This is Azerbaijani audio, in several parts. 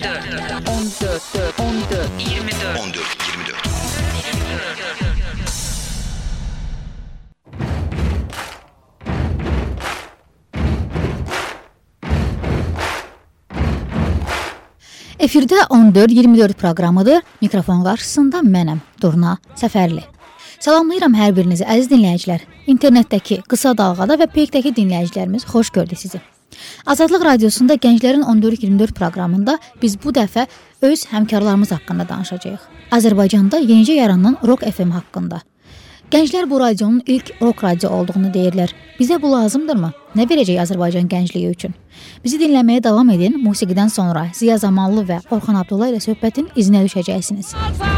Efirdə 14-24 proqramıdır. Mikrofon qarşısında mənəm, Durna Səfərli. Salamlayıram hər birinizi, əziz dinləyicilər. İnternetdəki, qısa dalğada və peykdəki dinləyicilərimiz xoş gördük sizi. Azadlıq Radiosunda Gənclərin 14-24 proqramında biz bu dəfə öz həmkarlarımız haqqında danışacağıq. Azərbaycanda yenicə yaranan Rock FM haqqında. Gənclər bu radionun ilk rock radio olduğunu deyirlər. Bizə bu lazımdırmı? Nə verəcək Azərbaycan gəncliyi üçün? Bizi dinləməyə davam edin. Musiqidən sonra Ziya Zamanlı və Orxan Abdullah ilə söhbətin izinə düşəcəksiniz.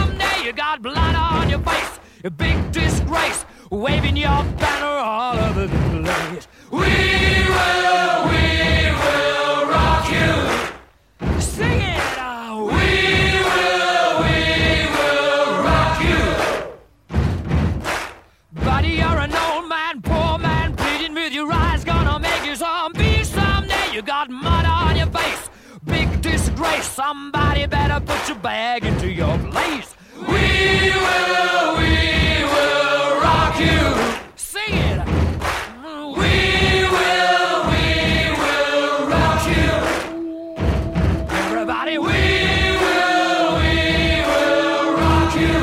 You got mud on your face, big disgrace. Somebody better put your bag into your place. We will rock you. Sing it. We will rock you. Everybody, we will rock you.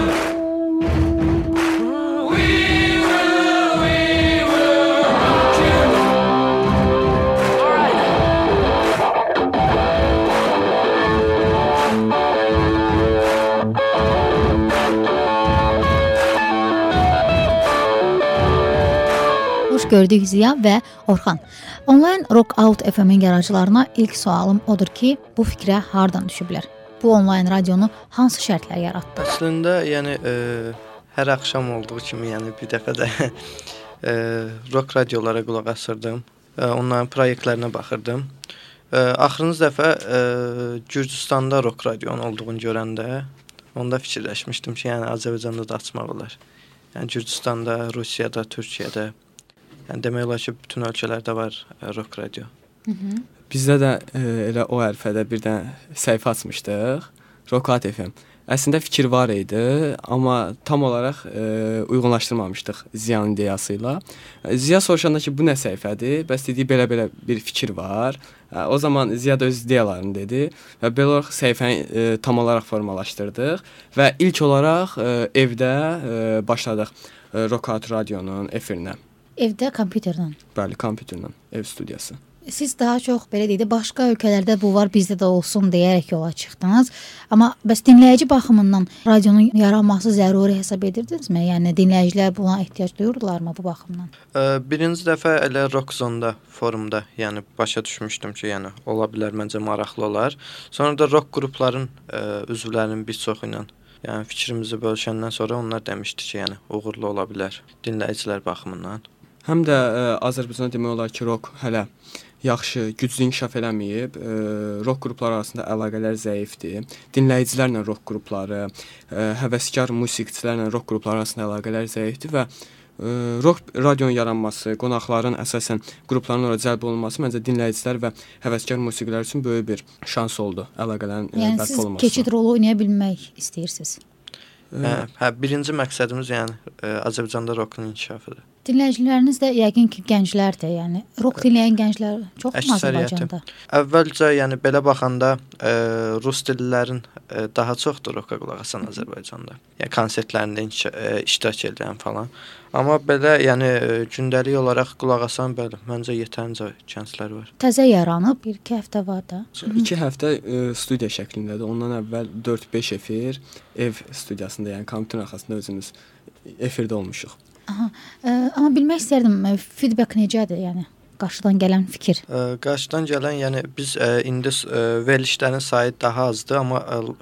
We will rock you. All right. Xoş gördük Ziya və Orxan. Online Rock Out FM-in yaradıcılarına ilk sualım odur ki, bu fikrə hardan düşüblər? Bu online radionu hansı şərtlər yaratdı? Əslində, yəni hər axşam olduğu kimi, yəni bir dəfə də rock radiolara qulaq asırdım. Onların proyektlərinə baxırdım. Axırıncı dəfə Gürcüstanda rock radionun olduğunu görəndə onda fikirləşmişdim ki, yəni Azərbaycanda da açmaq olar. Yəni Gürcüstanda, Rusiyada, Türkiyədə. Yəni demək olar ki, bütün ölkələrdə var rock radio. Bizdə də elə o hərfədə bir dənə səhifə açmışdıq, Rock Out FM. Əslində fikir var idi, amma tam olaraq uyğunlaşdırmamışdıq Ziyanın ideyası ilə. Ziya soruşanda ki, bu nə səhifədir? Bəs dediyi belə-belə bir fikir var. O zaman Ziya da öz ideyalarını dedi və belə olaraq səhifəni tam olaraq formalaşdırdıq və ilk olaraq evdə başladıq Rock Out radionun efirinə. Evdə kompüterlə. Bəli, kompüterlə, ev studiyası. Siz daha çox belə deyək də başqa ölkələrdə bu var, bizdə də olsun deyərək yola çıxdınız. Amma bəs dinləyici baxımından radionun yaranması zəruri hesab edirdinizmi? Yəni dinləyicilər buna ehtiyac duyurdularmı bu baxımdan? Birinci dəfə elə Rock Zone-da forumda, yəni başa düşmüşdüm ki, yəni ola bilər, məncə maraqlı olar. Sonra da rock qrupların üzvlərinin bir çoxu ilə yəni fikrimizi bölüşəndən sonra onlar demişdi ki, yəni uğurlu ola bilər dinləyicilər baxımından. Həm də Azərbaycanda demək olar ki, rock hələ yaxşı, güclü inkişaf eləməyib, rock qrupları arasında əlaqələr zəifdir. Dinləyicilərlə rock qrupları, həvəskar musiqiçilərlə rock qrupları arasında əlaqələr zəifdir və rock radionun yaranması, qonaqların əsasən qrupların ora cəlb olunması məncə dinləyicilər və həvəskar musiqilər üçün böyük bir şans oldu əlaqələrin bərpa olunması. Yəni siz keçid rolu oynaya bilmək istəyirsiniz? Birinci məqsədimiz yəni Azərbaycanda rockun inkişafıdır. Dinləyiciləriniz də yəqin ki, gənclərdir, yəni rock dinləyən gənclər çoxmu Azərbaycanda? Əvvəlcə, yəni belə baxanda rus dillilərin daha çoxdur rocka qulaq asan Azərbaycanda. Yəni konsertlərində iştirak edən falan. Amma belə, yəni gündəlik olaraq qulaq asan bəli, məncə yetərincə gənclər var. Təzə yaranıb 1-2 həftə var da. 2 həftə studiya şəklindədir. Ondan əvvəl 4-5 efir ev studiyasında, yəni kompüterin arxasında özümüz efirdə olmuşuq. Aha. Amma bilmək istərdim, feedback necədir, yəni qarşıdan gələn fikir? Qarşıdan gələn, yəni biz indi verilişlərin sayı daha azdır, amma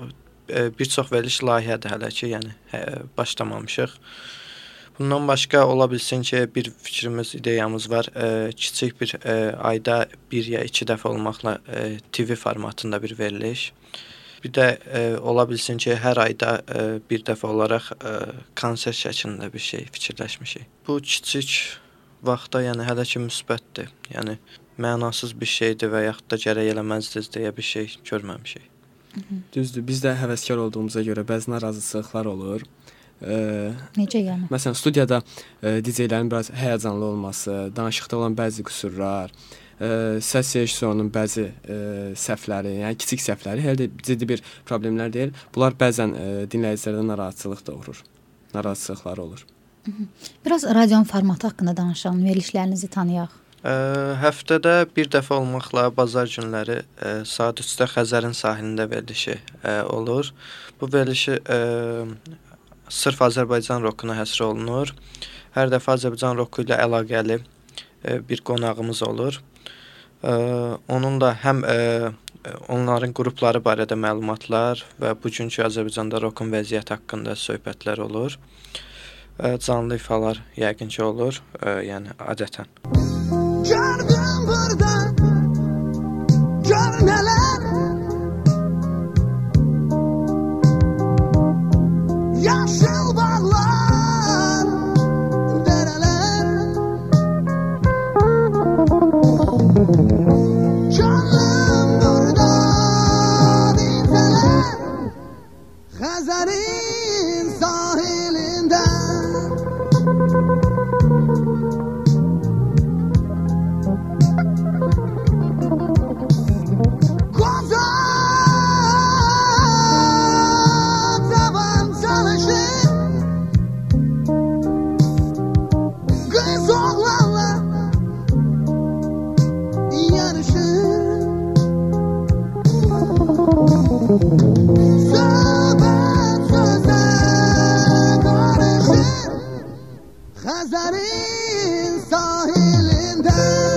bir çox veriliş layihədir hələ ki, yəni başlamamışıq. Bundan başqa ola bilsin ki, bir fikrimiz, ideyamız var. Kiçik bir ayda 1 ya 2 dəfə olmaqla TV formatında bir veriliş. Bir də ola bilsin ki, hər ayda bir dəfə olaraq konsert şəklində bir şey fikirləşmişik. Bu kiçik vaxtda yəni hələ ki müsbətdir. Yəni mənasız bir şeydir və yaxud da gərək eləməzdir deyə bir şey görməmişik. Düzdür. Biz də həvəskar olduğumuza görə bəzi narazılıqlar olur. Necə yəni? Məsələn, studiyada DJ-lərin biraz həyəcanlı olması, danışıqda olan bəzi qüsurlar, səs rejissorunun bəzi səhvləri, yəni kiçik səhvləri hələ də ciddi bir problemlər deyil. Bunlar bəzən dinləyicilərdə narahatçılıq doğurur. Narahatçılıqlar olur. Biraz radionun formatı haqqında danışalım, verilişlərinizi tanıyaq. Həftədə bir dəfə olmaqla bazar günləri saat 3-də Xəzərin sahilində verilişi olur. Bu verilişi sırf Azərbaycan rokuna həsr olunur. Hər dəfə Azərbaycan roku ilə əlaqəli bir qonağımız olur. Onunla həm onların qrupları barədə məlumatlar və bugünkü Azərbaycanda rokun vəziyyəti haqqında söhbətlər olur. Canlı ifalar yəqin ki olur, yəni adətən. Gördüm burada, gör neler, yaşıl bağlar, dereler. Canım burada dinseler, Xəzərin sahilində. Xəzərin sahilində.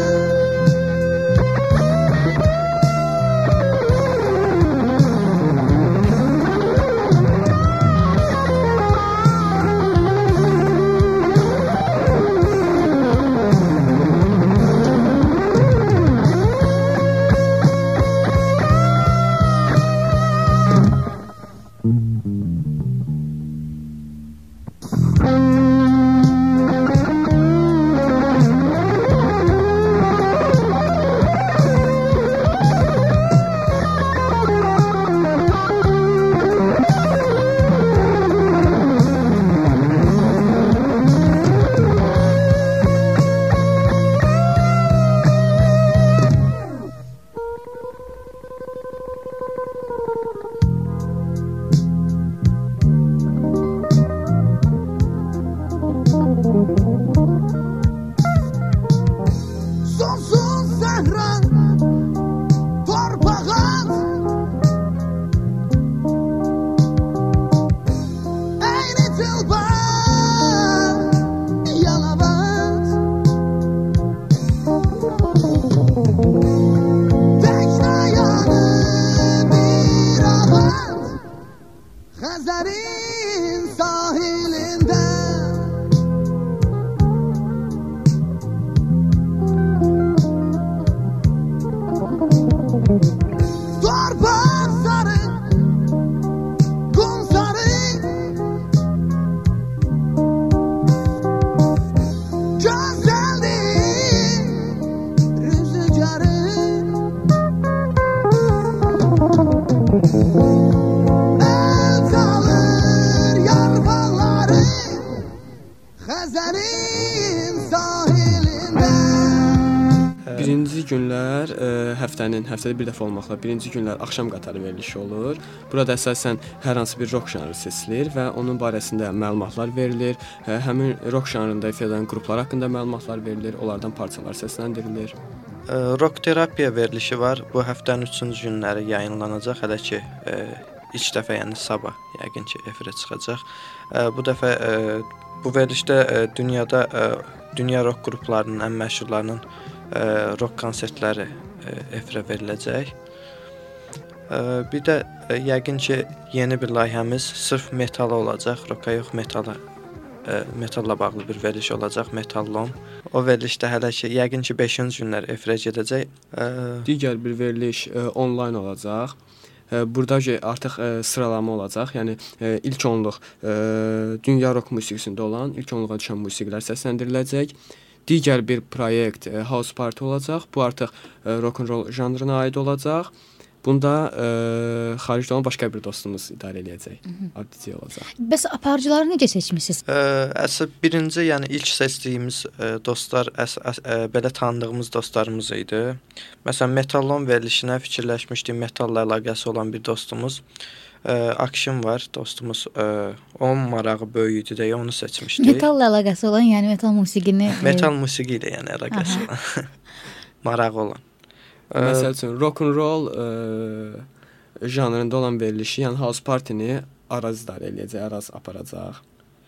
Birinci günlər həftədə bir dəfə olmaqla birinci günlər axşam qatarı verilişi olur. Burada əsasən hər hansı bir rock janrı seçilir və onun barəsində məlumatlar verilir. Həmin rock janrında ifa edən qruplar haqqında məlumatlar verilir, onlardan parçalar səsləndirilir. Rock terapiya verilişi var. Bu həftənin 3-cü günləri yayınlanacaq. Hələ ki ilk dəfə, yəni sabah yəqin ki efirə çıxacaq. Bu dəfə bu verilişdə dünya rock qruplarının ən məşhurlarının rock konsertləri efirə veriləcək. Bir də yəqin ki yeni bir layihəmiz sırf metala olacaq, rocka yox metalla bağlı bir veriliş olacaq, Metallom. O verilişdə hələ ki yəqin ki 5-ci günlər efirə gedəcək. Digər bir veriliş onlayn olacaq. Burada artıq sıralama olacaq. Yəni ilk onluq dünya rock musiqisində olan ilk onluğa düşən musiqilər səsləndiriləcək. Digər bir proyekt House Party olacaq. Bu artıq rock and roll janrına aid olacaq. Bunda xaricdə olan başqa bir dostumuz idarə eləyəcək. DJ olacaq. Bəs aparıcıları necə seçmisiniz? Əsas birinci, yəni ilk seçdiyimiz dostlar belə tanıdığımız dostlarımız idi. Məsələn, Metallon verilişinə fikirləşmişdik. Metalla əlaqəsi olan bir dostumuz Action var, dostumuz. Onun marağı böyük idi deyə onu seçmişdik. Metalla əlaqəsi olan, yəni metal musiqini metal musiqi ilə yəni əlaqəsi olan, marağı olan. Məsəl üçün rock and roll janrında olan verilişi, yəni house party-ni Araz idarə eləyəcək, Araz aparacaq.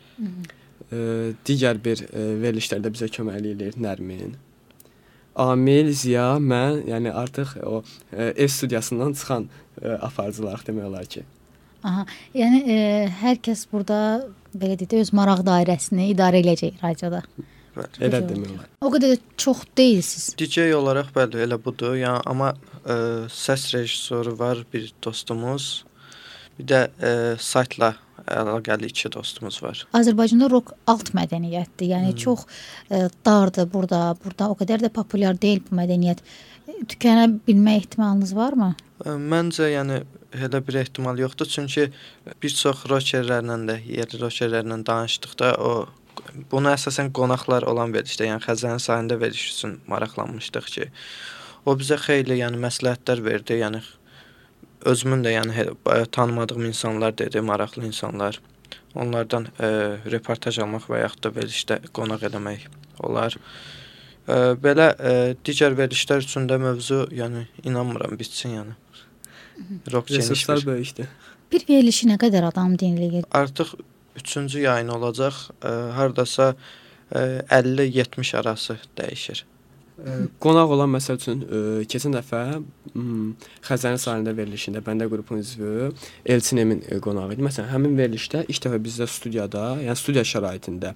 Digər bir verilişlərdə bizə kömək eləyir Nərmin. Amil, Ziya, mən, yəni artıq o ev studiyasından çıxan aparıcılar demək olar ki. Aha, yəni hər kəs burada belə deyək, öz maraq dairəsini idarə eləyəcək radioda. Elə demək olar. O qədər də çox deyilsiniz. DJ olaraq bəli, elə budur. Yəni amma səs rejissoru var bir dostumuz. Bir də saytla əlaqəli 2 dostumuz var. Azərbaycanda rock alt mədəniyyətdir. Yəni çox dardır burada. Burada o qədər də populyar deyil bu mədəniyyət. Tükənə bilmə ehtimalınız varmı? Məncə yəni elə bir ehtimal yoxdur. Çünki bir çox rockerlərlə də, yerli rockerlərlə danışdıqda bunu əsasən qonaqlar olan verilişdə, yəni Xəzərin sahilində veriliş üçün maraqlanmışdıq ki, o bizə xeyli yəni məsləhətlər verdi. Yəni özümün də yəni tanımadığım insanlar dedi, maraqlı insanlar. Onlardan reportaj almaq və yaxud da verilişdə qonaq eləmək olar. Belə digər verilişlər üçün də mövzu, yəni inanmıram bitsin yəni. Rock resurslar böyükdür. Bir verilişi nə qədər adam dinləyir? Artıq 3-cü yayın olacaq. Hardasa 50-70 arası dəyişir. Qonaq olan məsəl üçün keçən dəfə Xəzərin sahilində verilişində Bəndə qrupun üzvü Elçin Emin qonağı idi. Məsələn, həmin verilişdə ilk dəfə bizdə studiyada, yəni studiya şəraitində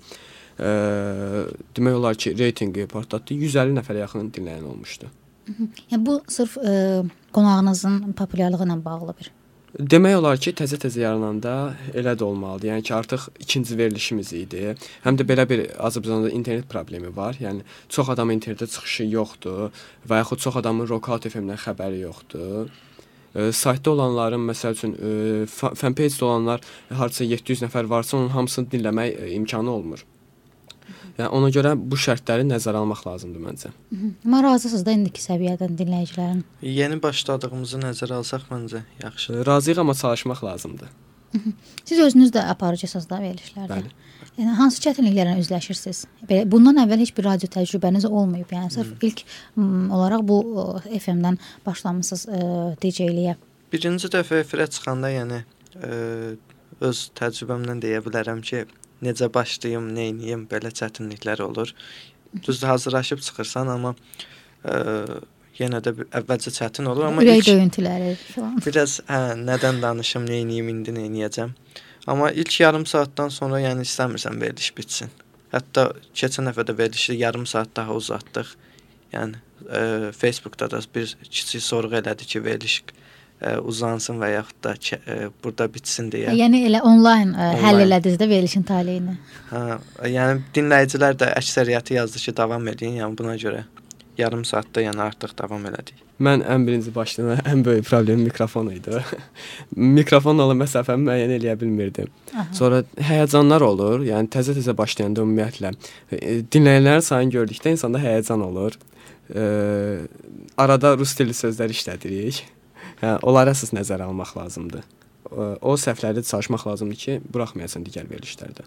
demək olar ki, reytinqi partlatdı. 150 nəfərə yaxın dinləyən olmuşdu. Yəni bu sırf qonağınızın populyarlığı ilə bağlı bir. Demək olar ki, təzə-təzə yarananda elə də olmalıdır. Yəni ki, artıq ikinci verilişimiz idi. Həm də belə bir Azərbaycanda internet problemi var. Yəni çox adamın internetə çıxışı yoxdur və yaxud çox adamın Rock FM-dən xəbəri yoxdur. Saytda olanların, məsəl üçün, fanpage-də olanlar hardasa 700 nəfər varsa, onun hamısını dinləmək imkanı olmur. Yəni ona görə bu şərtləri nəzərə almaq lazımdır məncə. Amma razısınız da indiki səviyyədən dinləyicilərin? Yeni başladığımızı nəzərə alsaq məncə yaxşıdır. Razıyıq, amma çalışmaq lazımdır. Siz özünüz də aparıcısınız da verilişlərdə. Bəli. Yəni hansı çətinliklərlə üzləşirsiniz? Bundan əvvəl heç bir radio təcrübəniz olmayıb. Yəni sırf ilk olaraq bu FM-dən başlamısınız DJ-liyə. Birinci dəfə efirə çıxanda yəni öz təcrübəmdən deyə bilərəm ki, necə başlayım, nə edeyim, belə çətinliklər olur. Düzdür, hazırlaşıb çıxırsan, amma yenə də əvvəlcə çətin olur. Amma ürək döyüntüləri falan. Biraz nədən danışım, nə edeyim, indi nə edəcəm. Amma ilk yarım saatdan sonra yəni istəmirsən veriliş bitsin. Hətta keçən dəfə də verilişi yarım saat daha uzatdıq. Yəni Facebookda da bir kiçik sorğu elədi ki, veriliş uzansın və yaxud da burada bitsin deyə. Yəni elə onlayn həll elədiniz də verilişin taleyini. Yəni dinləyicilər də əksəriyyəti yazdı ki, davam edin. Yəni buna görə yarım saatda yəni artıq davam elədik. Mən ən birinci başlığında ən böyük problemim mikrofon idi. Mikrofonla olan məsafəmi müəyyən eləyə bilmirdim. Sonra həyəcanlar olur. Yəni təzə-təzə başlayanda ümumiyyətlə dinləyənlərin sayını gördükdə insanda həyəcan olur. Arada rus dili sözlər işlədirik. Onları əsas nəzərə almaq lazımdır. O səhvlərdə çalışmaq lazımdır ki, buraxmayasan digər verilişlərdə.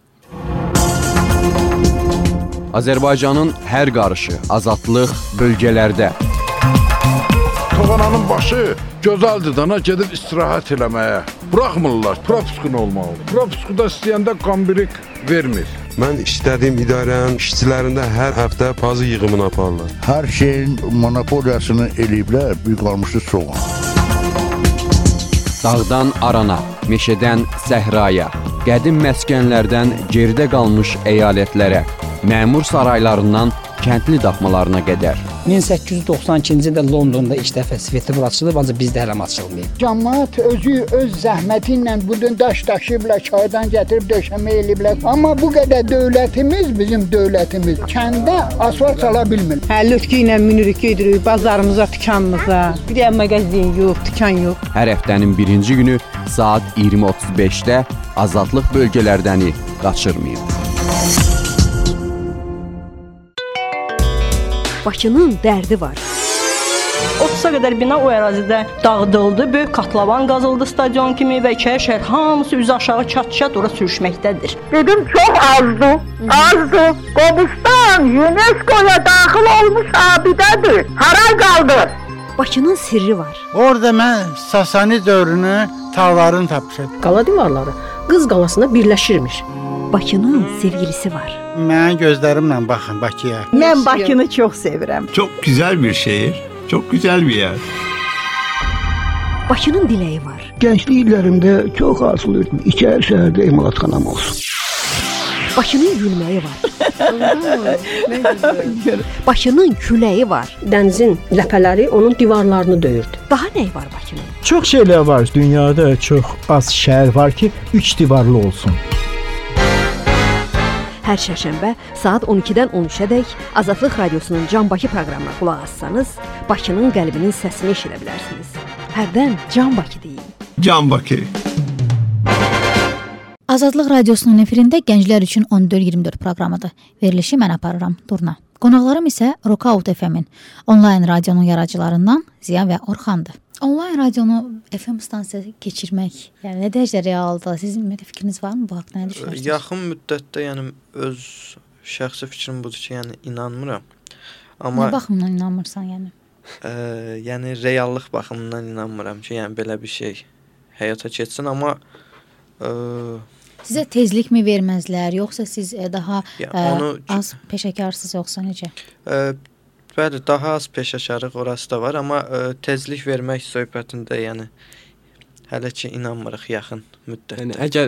Azərbaycanın hər qarışı, azadlıq bölgələrdə. Toğananın başı gözəldir dana gedib istirahət eləməyə. Buraxmırlar, propuskun olmalı. Propuskuda istəyəndə qambirik vermir. Mən istədiyim idarənin işçilərində hər həftə pazı yığımını aparırlar. Hər şeyin monopoliyasını eləyiblər, bir qalmışdı soğan. Dağdan arana, meşədən səhraya, qədim məskənlərdən geridə qalmış əyalətlərə, məmur saraylarından kəndli daxmalarına qədər 1892-ci ildə Londonda ilk dəfə svetofor açılıb, ancaq bizdə hələ açılmayıb. Cəmaət özü öz zəhməti ilə budun daş daşıyıblar, çaydan gətirib döşəmə eliblər. Amma bu qədər dövlətimiz, bizim dövlətimiz kəndə asfalt sala bilmir. Lütki ilə minirik, gedirik bazarımıza, dükanımıza. Bir də mağazin yox, dükan yox. Hər həftənin birinci günü saat 20:35-də azadlıq bölgələrdəni qaçırmayın. Bakının dərdi var. 30-a qədər bina o ərazidə dağıdıldı, böyük katlavan qazıldı stadion kimi və iki şəhər hamısı üzü aşağı çat-çat ora sürüşməkdədir. Dedim çox azdır, azdır. Qobustan UNESCO-ya daxil olmuş abidədir. Haray qaldı. Bakının sirri var. Orada mən Sasani dövrünü tağlarını tapmışam. Qala divarları Qız qalasına birləşirmiş. Bakının sevgilisi var. Mən gözlərimlə baxın Bakıya. Mən Bakını çox sevirəm. Çok güzel bir şehir, çok güzel bir yer. Bakının diləyi var. Gənclik illərimdə çox arzulayırdım. İçəri şəhərdə emalatxanam olsun. Bakının gülməyi var. Bakının küləyi var. Dənizin ləpələri onun divarlarını döyürdü. Daha nə var Bakının? Çox şeylər var. Dünyada çox az şəhər var ki, 3 divarlı olsun. Hər şərşənbə saat 12-dən 13-ədək Azadlıq Radiosunun Can Bakı proqramına qulaq assanız, Bakının qəlbinin səsini eşidə bilərsiniz. Hərdən Can Bakı deyin. Can Bakı. Azadlıq Radiosunun efirində gənclər üçün 14-24 proqramıdır. Verilişi mən aparıram, Durna. Qonaqlarım isə Rockout FM-in onlayn radionun yaradıcılarından Ziya və Orxandır. Onlayn radionu FM stansiyası keçirmək, yəni nə dərəcədə realdır? Sizin fikriniz varmı bu haqqda? Nə düşünürsünüz? Yaxın müddətdə, yəni öz şəxsi fikrim budur ki, yəni inanmıram. Amma nə baxımdan inanmırsan, yəni? Yəni reallıq baxımından inanmıram ki, yəni belə bir şey həyata keçsin, amma sizə tezlikmi verməzlər, yoxsa siz daha az peşəkarsınız, yoxsa necə? Bəli, daha az peşəkarlıq orası da var, amma tezlik vermək söhbətində, yəni hələ ki inanmırıq yaxın müddətdə. Yəni əgər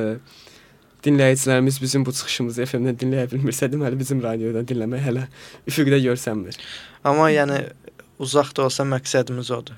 dinləyicilərimiz bizim bu çıxışımızı FM-dən dinləyə bilmirsə, deməli bizim radiodan dinləmək hələ üfüqdə görsənmir. Amma yəni uzaqda olsa məqsədimiz odur.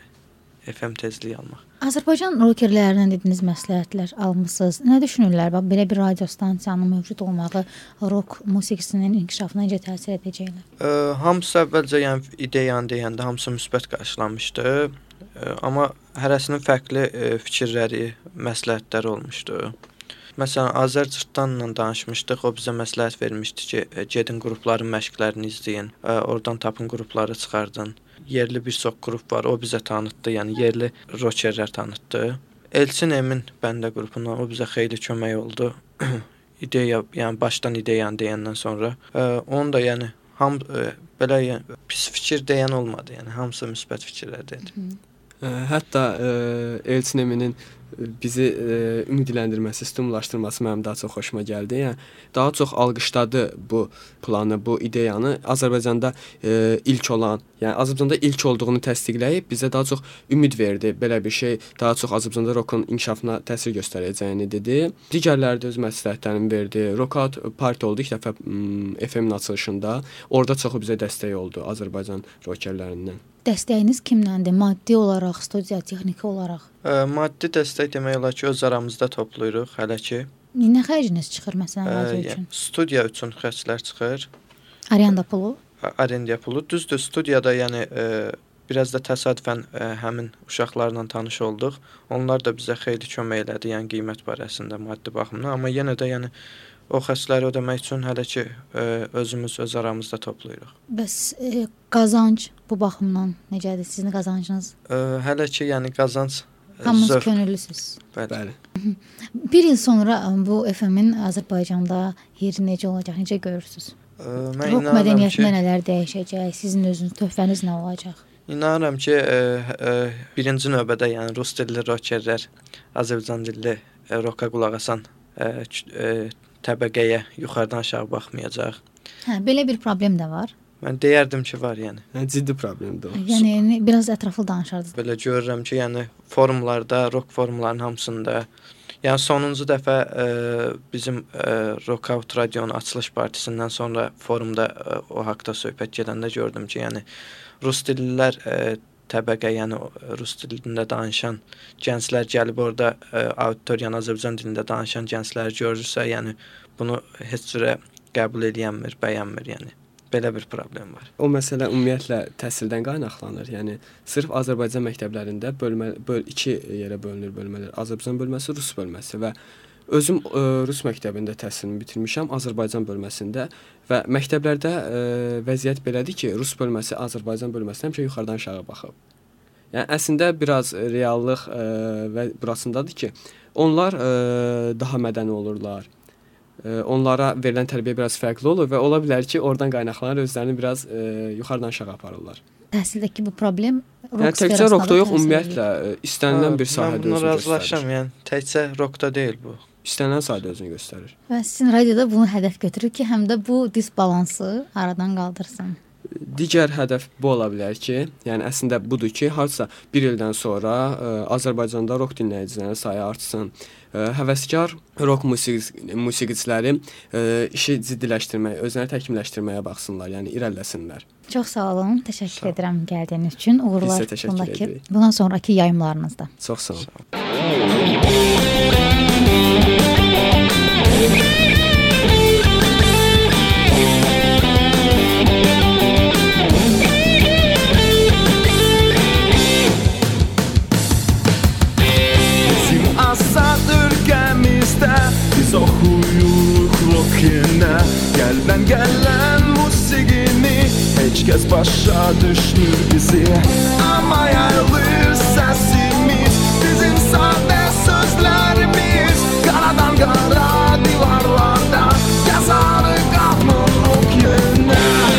FM tezliyi almaq. Azərbaycan rockerlərindən dediniz məsləhətlər almısınız. Nə düşünürlər? Belə bir radio stansiyanın mövcud olmağı rock musiqisinin inkişafına necə təsir edəcəklər? Hamısı əvvəlcə yəni ideyanı deyəndə hamısı müsbət qarşılanmışdı. Amma hərəsinin fərqli fikirləri, məsləhətləri olmuşdu. Məsələn, Azərcırtdanla danışmışdıq. O bizə məsləhət vermişdi ki, gedin qrupların məşqlərini izləyin. Oradan tapın qrupları çıxardın. Yerli bir çox qrup var, o bizə tanıtdı, yəni yerli rockerlər tanıtdı. Elçin Emin bəndə qrupundan, o bizə xeyli kömək oldu. İdeya, yəni başdan ideyanı deyəndən sonra. Onu da yəni belə yəni, pis fikir deyən olmadı, yəni hamısı müsbət fikirlər dedi. Hətta Elçin Eminin bizi ümidləndirməsi, stimullaşdırması mənim daha çox xoşuma gəldi. Yəni daha çox alqışladı bu planı, bu ideyanı. Azərbaycanda ilk olan, yəni Azərbaycanda ilk olduğunu təsdiqləyib bizə daha çox ümid verdi. Belə bir şey daha çox Azərbaycanda rockun inkişafına təsir göstərəcəyini dedi. Digərləri də öz məsləhətlərini verdi. Rockout parti oldu ilk dəfə FM-in açılışında. Orada çoxu bizə dəstək oldu Azərbaycan rockerlərindən. Dəstəyiniz kimləndir? Maddi olaraq, studiya, texniki olaraq? Maddi dəstək demək olar ki, öz aramızda toplayırıq hələ ki. Nə xərciniz çıxır məsələn radio üçün? Studiya üçün xərclər çıxır. Arenda pulu? Arenda pulu. Düzdür, studiyada yəni biraz da təsadüfən həmin uşaqlarla tanış olduq. Onlar da bizə xeyli kömək elədi, yəni qiymət barəsində, maddi baxımdan. Amma yenə də yəni o xərcləri ödəmək üçün hələ ki özümüz öz aramızda toplayırıq. Bəs qazanc bu baxımdan necədir? Sizin qazancınız? Hələ ki yəni qazanc hamınız könüllüsüz. Bəli. Bir il sonra bu FM-in Azərbaycanda yeri necə olacaq? Necə görürsüz? Rock mədəniyyətində nələr dəyişəcək? Sizin özünüz töhfəniz nə olacaq? İnanıram ki, birinci növbədə yəni rus dilli rockerlər Azərbaycan dilli rocka qulaq asan təbəqəyə yuxarıdan aşağı baxmayacaq. Belə bir problem də var. Mən deyərdim ki, var yəni. Ciddi problemdir o. Yəni biraz ətraflı danışardınız. Belə görürəm ki, yəni forumlarda, rock forumlarının hamısında Yəni sonuncu dəfə bizim Rockout Radionun açılış partisindən sonra forumda o haqqda söhbət gedəndə gördüm ki, yəni rus dillilər təbəqə, yəni rus dilində danışan gənclər gəlib orada auditoriyanın Azərbaycan dilində danışan gəncləri görürsə, yəni bunu heç cürə qəbul edənmir, bəyənmir, yəni. Belə bir problem var. O məsələ ümumiyyətlə təhsildən qaynaqlanır. Yəni sırf Azərbaycan məktəblərində iki yerə bölünür bölmələr. Azərbaycan bölməsi, rus bölməsi və özüm rus məktəbində təhsilimi bitirmişəm, Azərbaycan bölməsində və məktəblərdə vəziyyət belədir ki, rus bölməsi Azərbaycan bölməsinə həmişə yuxarıdan aşağı baxıb. Yəni əslində biraz reallıq və burasındadır ki, onlar daha mədəni olurlar. Onlara verilən tərbiyə biraz fərqli olur və ola bilər ki, oradan qaynaqlanır, özlərini biraz yuxarıdan aşağı aparırlar. Təhsildəki bu problem yəni təkcə rockda yox, ümumiyyətlə istənilən bir sahədə özünü göstərir. Razılaşam, yəni təkcə rockda deyil bu. İstənilən sahədə özünü göstərir. Və sizin radioda bunu hədəf götürür ki, həm də bu disbalansı aradan qaldırsın. Digər hədəf bu ola bilər ki, yəni əslində budur ki, hardasa bir ildən sonra Azərbaycanda rock dinləyicilərinin sayı artsın. Həvəskar rock musiqiçiləri işi ciddiləşdirməyə, özlərini təkmilləşdirməyə baxsınlar, yəni irəliləsinlər. Çox sağ olun, təşəkkür edirəm gəldiyiniz üçün. Uğurlar bundan sonraki yayımlarınızda. Çox sağ olun. Biz oxuyuruq rock-yenə, qəlbən gələn musiqini heç kəs başa düşmür bizi. Amma yayılır səsimiz, bizim sadə sözlərimiz, qaradan qara divarlarda yazarıq adını rock-yenə.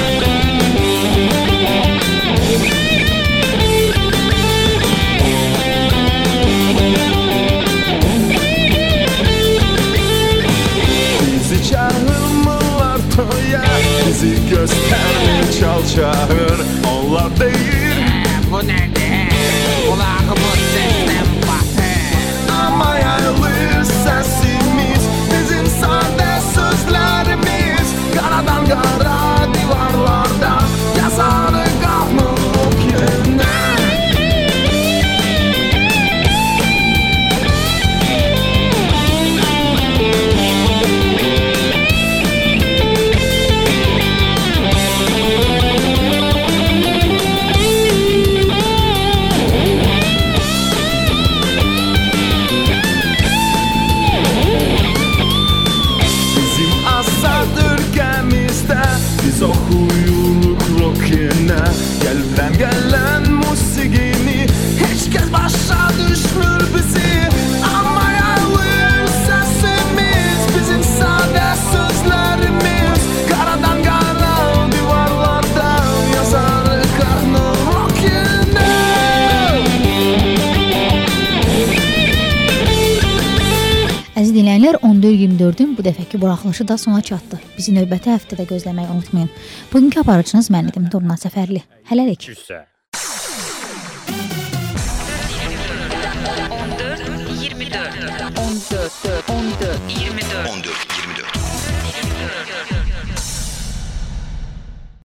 Bizi göstərir, çal-çağır, onlar deyir bu nədir, qulağımız səsdən batır. Amma yayılır səsimiz, bizim sadə sözlərimiz, qaradan qara divarlarda yazarıq adını rock-yenə. Biz oxuyuruq rock-yenə, qəlbdən gələn musiqini heç kəs başa düşmür bizi. Amma yayılır səsimiz, bizim sadə sözlərimiz, qaradan qara divarlarda yazarıq adını rock-yenə. Əziz dinləyənlər, 14-24-ün bu dəfəki buraxılışı da sona çatdı. Bizi növbəti həftədə gözləməyi unutmayın. Bugünkü aparıcınız mən idim, Durna Səfərli. Hələlik. 14-24 14-24